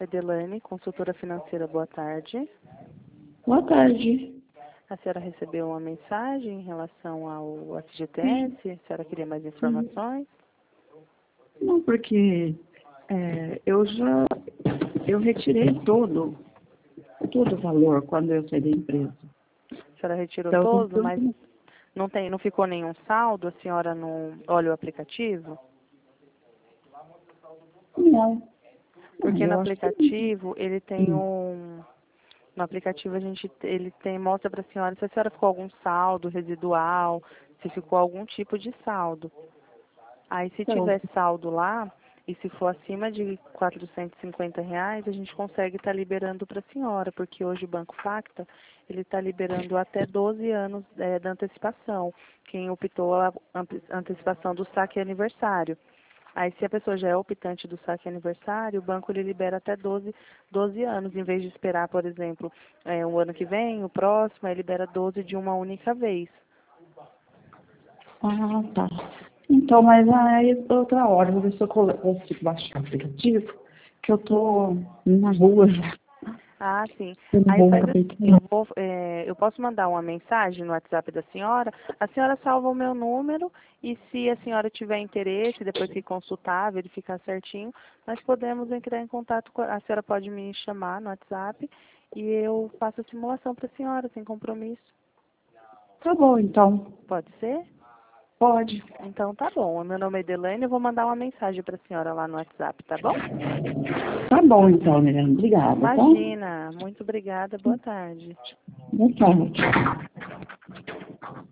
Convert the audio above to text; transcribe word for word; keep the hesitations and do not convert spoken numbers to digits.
Delaine, consultora financeira. Boa tarde. Boa tarde. A senhora recebeu uma mensagem em relação ao F G T S? A senhora queria mais informações? Não, porque é, eu já eu retirei todo, todo o valor quando eu saí da empresa. A senhora retirou Então, todo, tudo- mas não, tem, não ficou nenhum saldo? A senhora não olha o aplicativo? Não. Porque Ah, no eu acho que aplicativo, ele tem Hum. um... No aplicativo, a gente, ele tem, mostra para a senhora se a senhora ficou algum saldo residual, se ficou algum tipo de saldo. Aí, se Então, tiver saldo lá, e se for acima de quatrocentos e cinquenta reais, a gente consegue estar liberando para a senhora, porque hoje o Banco Facta, ele está liberando até doze anos é, da antecipação, quem optou a ante- antecipação do saque aniversário. Aí, se a pessoa já é optante do saque aniversário, o banco ele libera até doze, doze anos, em vez de esperar, por exemplo, é, o ano que vem, o próximo, aí libera doze de uma única vez. ah, tá. Então, mas aí outra hora, vou ver se eu colo- consigo baixar o aplicativo, que eu tô na rua já. Ah, sim. Eu não Aí vou faz acabei assim, de eu sair. vou, é, eu posso mandar uma mensagem no WhatsApp da senhora, a senhora salva o meu número e se a senhora tiver interesse, depois que consultar, verificar certinho, nós podemos entrar em contato com a, a senhora pode me chamar no WhatsApp e eu faço a simulação para a senhora, sem compromisso. Tá bom, então. Pode ser? Pode. Então tá bom. O meu nome é Delaine, eu vou mandar uma mensagem para a senhora lá no WhatsApp, tá bom? Tá bom, então, Miriam. Obrigada, tá? Imagina. Muito obrigada. Boa tarde. Boa tarde.